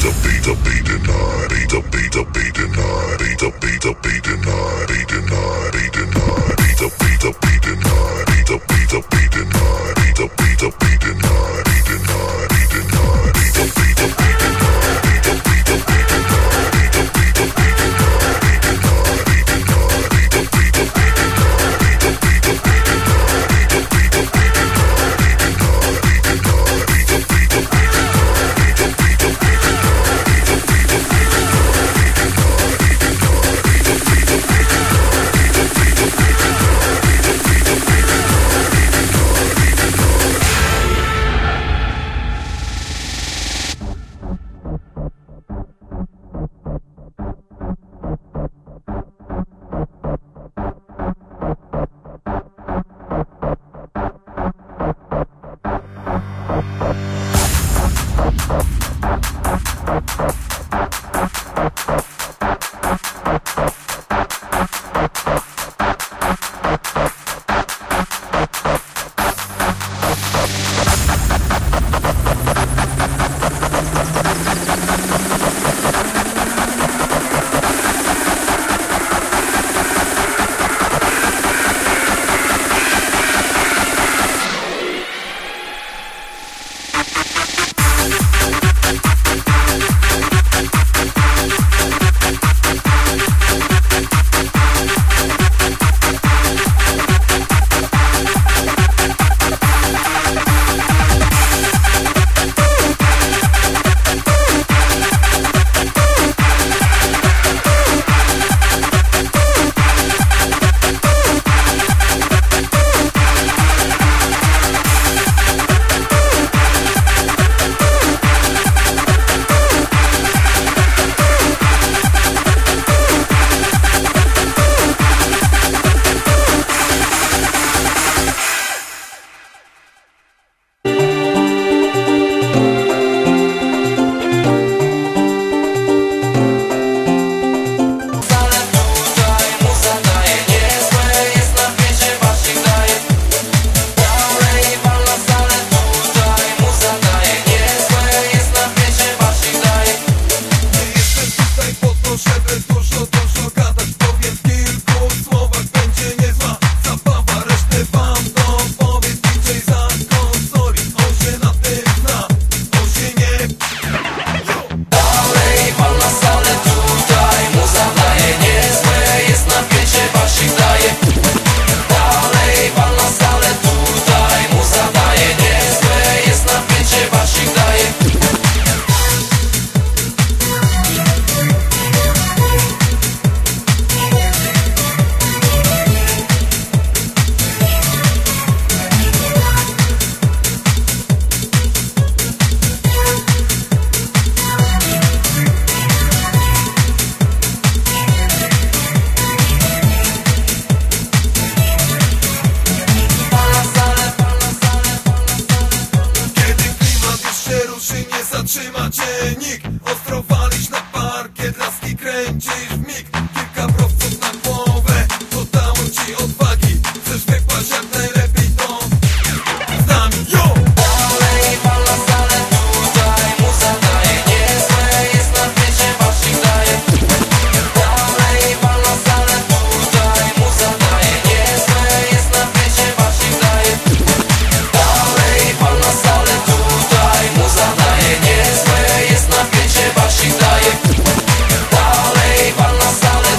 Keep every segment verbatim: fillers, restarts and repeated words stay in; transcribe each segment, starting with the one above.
Dalej wal na salę.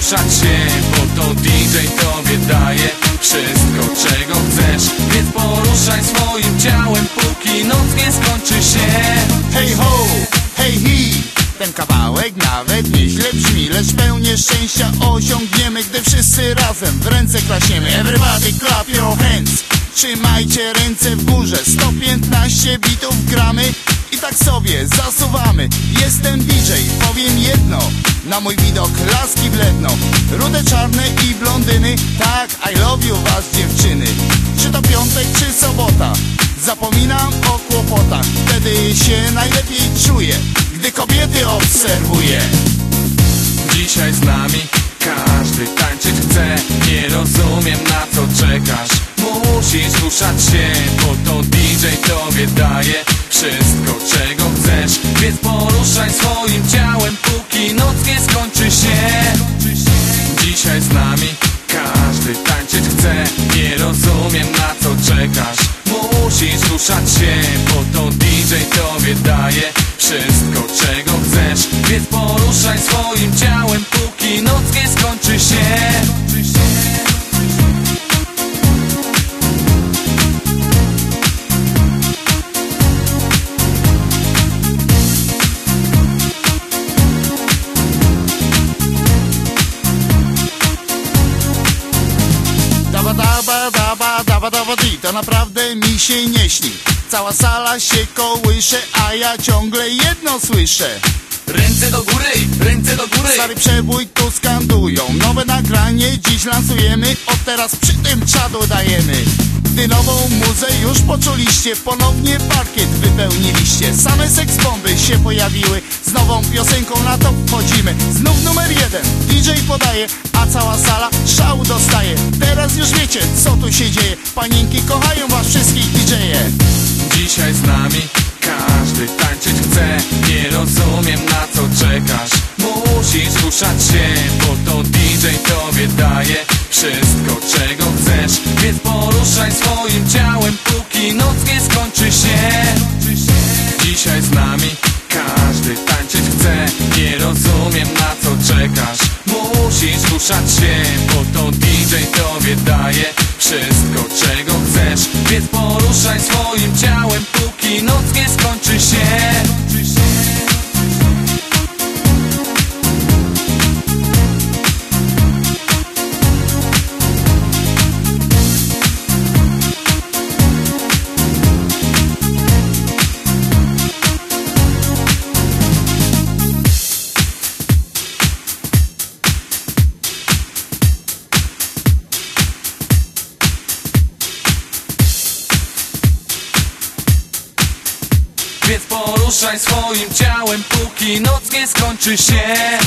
ruszać się, bo to D J tobie daje wszystko, czego chcesz. Więc poruszaj swoim ciałem, póki noc nie skończy się. Hej ho, hej hi, ten kawałek nawet nieźle brzmi, lecz pełnię szczęścia osiągniemy, gdy wszyscy razem w ręce klaśniemy. Everybody clap your hands, trzymajcie ręce w górze. sto piętnaście bitów gramy i tak sobie zasuwamy. Jestem D J, powiem jedno, na mój widok laski bledną. Rude, czarne i blondyny, tak, I love you was dziewczyny. Czy to piątek, czy sobota, zapominam o kłopotach. Wtedy się najlepiej czuję, gdy kobiety obserwuję. Dzisiaj z nami każdy tańczyć chce. Nie rozumiem, na co czekasz. Musisz ruszać się, bo to D J tobie daje wszystko, czego chcesz. Więc poruszaj swoim ciałem, póki noc nie skończy się. Dzisiaj z nami każdy tańczyć chce. Nie rozumiem, na co czekasz. Musisz ruszać się, bo to D J tobie daje wszystko, czego chcesz. Więc poruszaj swoim ciałem, póki noc nie skończy się. Daba daba daba daba daba di, to naprawdę mi się nie śni. Cała sala się kołysze, a ja ciągle jedno słyszę. Ręce do góry, ręce do góry. Stary przebój tu skandują, nowe nagranie dziś lansujemy. Od teraz przy tym czadu dajemy. Gdy nową muzę już poczuliście, ponownie parkiet wypełniliście. Same seks bomby się pojawiły, z nową piosenką na to wchodzimy. Znów numer jeden, D J podaje, a cała sala szału dostaje. Teraz już wiecie, co tu się dzieje. Panienki kochają was wszystkich D J-e. Dzisiaj z nami każdy tańczyć chce. Nie rozumiem, na co czekasz. Musisz ruszać się, bo to D J tobie daje wszystko, czego chcesz. Więc poruszaj swoim ciałem, póki noc nie skończy się. Dzisiaj z nami każdy tańczyć chce. Nie rozumiem, na co czekasz. Musisz ruszać się, bo to D J tobie daje wszystko, czego chcesz. Więc poruszaj swoim ciałem, póki noc nie skończy się. Więc poruszaj swoim ciałem, póki noc nie skończy się.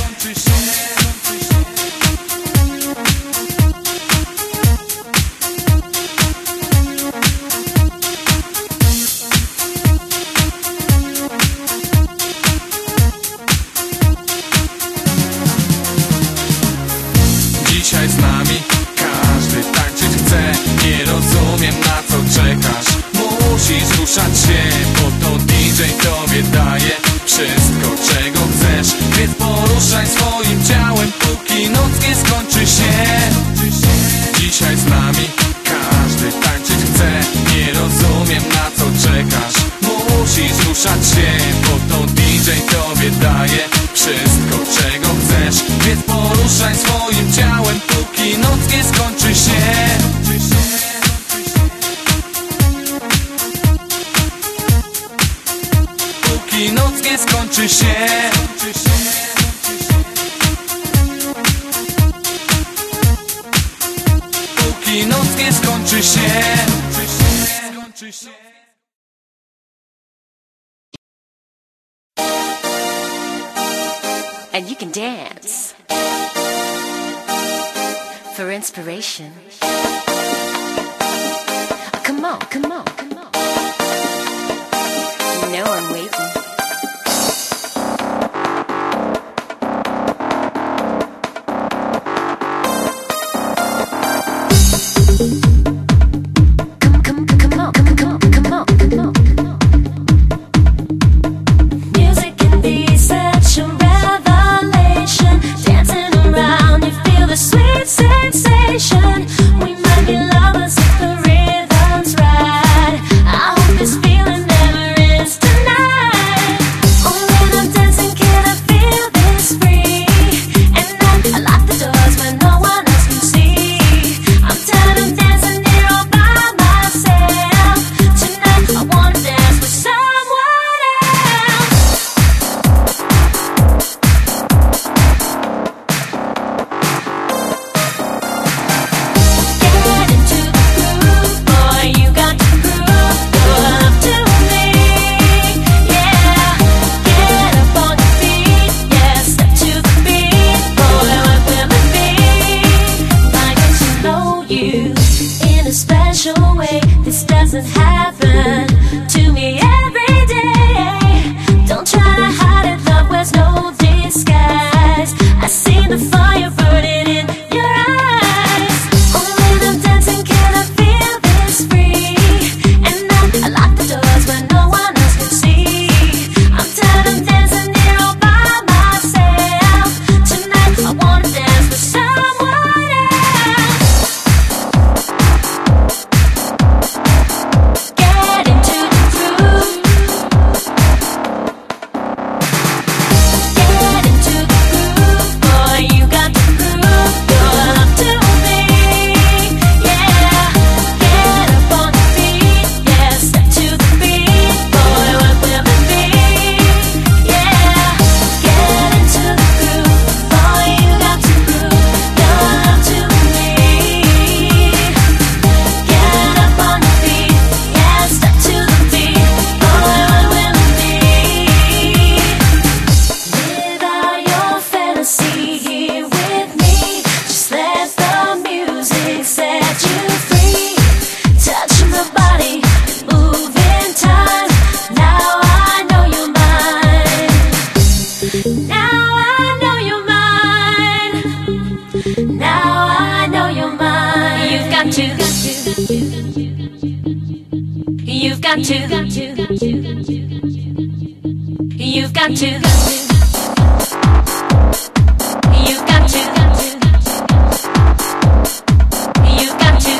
Dzisiaj z nami każdy tańczyć chce. Nie rozumiem, na co czekasz. Musisz ruszać się, bo to D J tobie daje wszystko, czego chcesz. Więc poruszaj swoim ciałem, póki noc nie skończy się. Dzisiaj z nami każdy tańczyć chce. Nie rozumiem, na co czekasz. Musisz ruszać się, bo to D J tobie daje wszystko, czego chcesz. Więc poruszaj swoim ciałem, póki noc nie skończy się. Póki noc nie skończy się. Póki noc nie skończy się. And you can dance for inspiration. Oh, come on, come on, come on. You know I'm waiting. Music can be such a revelation. Dancing around, you feel there's no disguise. I see the fire burning in your eyes. Only the dancing can I feel this free. And I, I lock the doors when no one else can see. I'm tired of dancing here all by myself. Tonight I wanna dance with someone else. Get into the groove. Get into the groove, boy, you got the groove. Your love to me, yeah. Get up on your feet, yeah. Step to the beat, boy, what will it be? Yeah. Get into the groove, boy, you got the groove. Your love to me. Get up on your feet, yeah. Step to the beat, boy, what will it be? Live out your fantasy here with me. Just let the music set you free. Touching the body, moving time. Now I know you're mine. Now I know you're mine. Now I know you're mine. You've got to. You've got to. You've got to. You've got to. You've got to.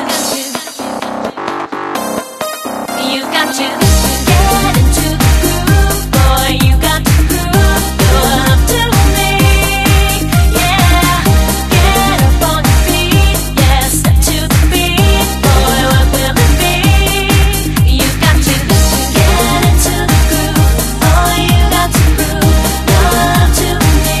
You've got to. Get into the groove, boy. You got the groove. Your love to me, yeah. Get up on your feet, yeah. Step to the beat, boy. What will it be? You've got to get into the groove, boy. You got the groove. Your love to me.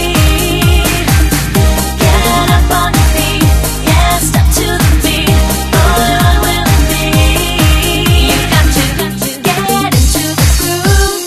Get up on your feet, yeah. Step to the beat, boy. What will it be? You've got to get into the groove.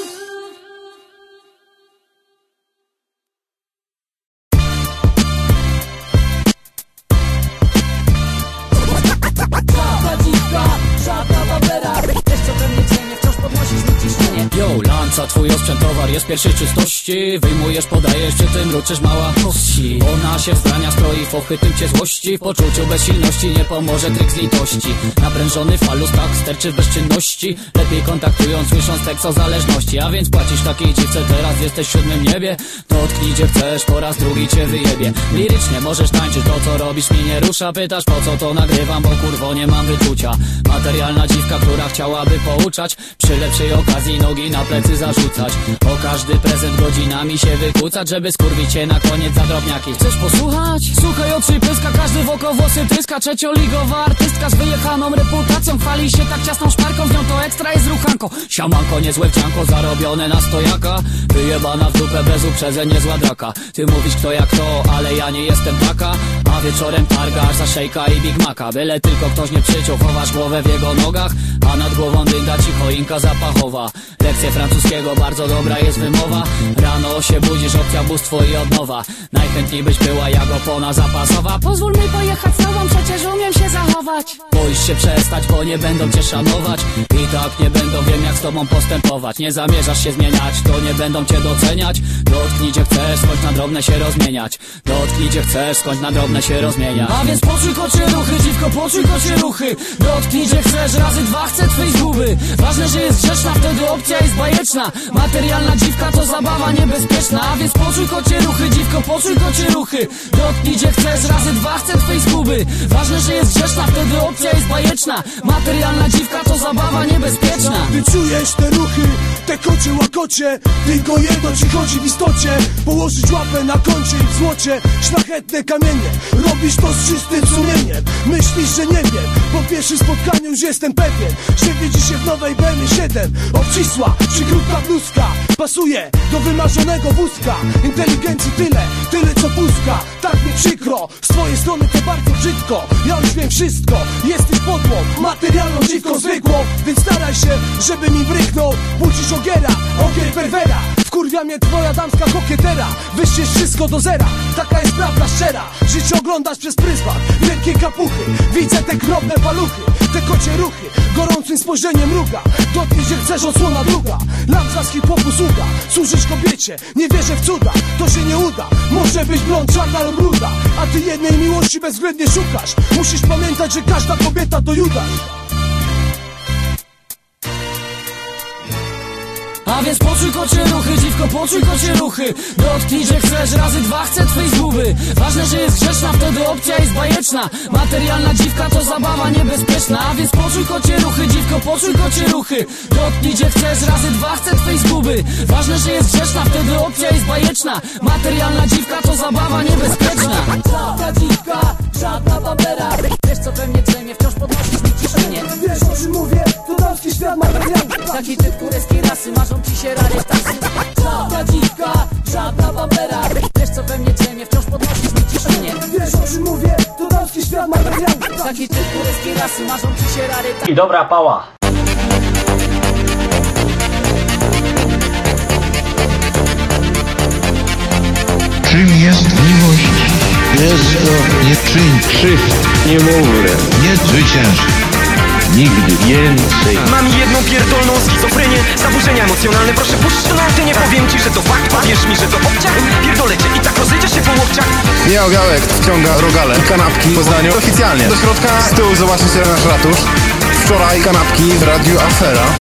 Yo, lanca, twój osprzętowar jest pierwszej czystości. Wyjmujesz, podajesz, przy tym ruczysz mała kości. Ona się wzbrania, stroi w ochytym cię złości. W poczuciu bezsilności nie pomoże tryk z litości. Naprężony falus tak sterczy w bezczynności. Lepiej kontaktując, słysząc tekst o zależności. A więc płacisz takiej dziwce, teraz jesteś w siódmym niebie. Dotknij gdzie chcesz, po raz drugi cię wyjebie. Lirycznie możesz tańczyć, to co robisz mnie nie rusza. Pytasz po co to nagrywam, bo kurwo nie mam wyczucia. Materialna dziwka, która chciałaby pouczać. Przy lepszej okazji nogi na plecy zarzucać. O każdy prezent godzinami się wykucać, żeby skurwić się na koniec za drobniaki. Chcesz posłuchać? Słuchaj oczy pyska, każdy wokół włosy tryska. Trzecioligowa artystka z wyjechaną reputacją. Chwali się tak ciasną szparką, z nią to ekstra jest ruchanko. Siamanko, niezłe wcianko, zarobione na stojaka. Wyjebana w dupę bez uprzedzeń, niezła draka. Ty mówisz kto jak to, ale ja nie jestem taka. A wieczorem targasz za szejka i Big Maca. Byle tylko ktoś nie przyciął, chowasz głowę w jego nogach. A nad głową dynda ci choinka zapachowa. Lekcje francuskiego, bardzo dobra jest wymowa. Rano się budzisz, opcja bóstwo i odnowa. Najchętniej byś była jak opona zapasowa. Pozwól mi pojechać z tobą, przecież umiem się zachować. Boisz się przestać, bo nie będą cię szanować. I tak nie będą, wiem jak z tobą postępować. Nie zamierzasz się zmieniać, to nie będą cię doceniać. Dotknij gdzie chcesz, skądś na drobne się rozmieniać. Dotknij gdzie chcesz, skądś na drobne się rozmieniać. A więc poczuj kocie ruchy, dziwko, poczuj kocie ruchy. Dotknij gdzie chcesz, razy dwa chcę twej zguby. Ważne, że jest grzeczna, wtedy opcja jest bajeczna. Materialna dziwka to zabawa niebezpieczna. A więc poczuj kocie ruchy, dziwko, poczuj kocie ruchy. Dotknij gdzie chcesz, razy dwa chcę twej zguby. Ważne, że jest grzeczna, wtedy opcja jest bajeczna. Materialna dziwka to zabawa niebezpieczna. Ty czujesz te ruchy, te kocie łakocie. Tylko jedno ci chodzi w istocie. Położyć łapę na koncie i w złocie szlachetne kamienie. Robisz to z czystym sumieniem. Myślisz, że nie wiem. Po pierwszym spotkaniu już jestem pewien, że widzisz się w nowej B M siedem. Obcisła, przykrótka bluzka pasuje do wymarzonego wózka. Inteligencji tyle, tyle co puska. Tak mi przykro, z twojej strony to bardzo brzydko. Ja już wiem wszystko, jesteś podłą, materialną dziwką zwykłą. Więc staraj się, żeby mi wrychnął. Budzisz ogiera, ogier perwera. Wkurwia Wkurwia mnie twoja damska kokietera. Wyścisz wszystko do zera, taka jest prawda szczera. Życie oglądasz przez pryzmat wielkiej kapuchy. Widzę te krowne paluchy, te kocie ruchy. Gorącym spojrzeniem mruga. Dotknij gdzie chcesz, odsłona druga. Lamsa z hip-hopu sługa. Służysz kobiecie, nie wierzę w cuda. To się nie uda, może być blond, czarna lub ruda. A ty jednej miłości bezwzględnie szukasz. Musisz pamiętać, że każda kobieta to Judasz. A więc poczuj kocie ruchy, dziwko, poczuj kocie ruchy. Dotknij, że chcesz, razy dwa chcę twej zguby. Ważne, że jest grzeszna, wtedy opcja jest bajeczna. Materialna dziwka to zabawa niebezpieczna. A więc poczuj kocie ruchy, dziwko, poczuj kocie ruchy. Dotknij, że chcesz, razy dwa chcę twej zguby. Ważne, że jest grzeszna, wtedy opcja jest bajeczna. Materialna dziwka to zabawa niebezpieczna. Żadna dziwka, żadna bambera. Wiesz co we mnie drzemie, wciąż podnosisz mi ciśnienie. Wiesz o czym mówię, to damski świat materialny. Taki typ kurewskiej rasy, marzą ci się rarytasy. Żadna dziwka, żadna bambera. Wiesz co we mnie drzemie, wciąż podnosisz mi ciśnienie. Wiesz o czym mówię, to damski świat materialny. Taki typ kurewskiej rasy, marzą ci się rarytasy. I dobra pała. Czym jest miłość? Jest to nie czyń krzywd, nie mów, nie zwycięż. Nigdy więcej. Mam jedną pierdolną schizofrenię, zaburzenia emocjonalne. Proszę puść to na antenie, powiem ci, że to fakt. Powiesz mi, że to obciach. Pierdolę cię i tak rozejdziesz się po łokciach. Michał Gałek wciąga rogale, kanapki w Poznaniu. Oficjalnie. Do środka, z tyłu zobaczycie nasz ratusz. Wczoraj kanapki w Radiu Afera.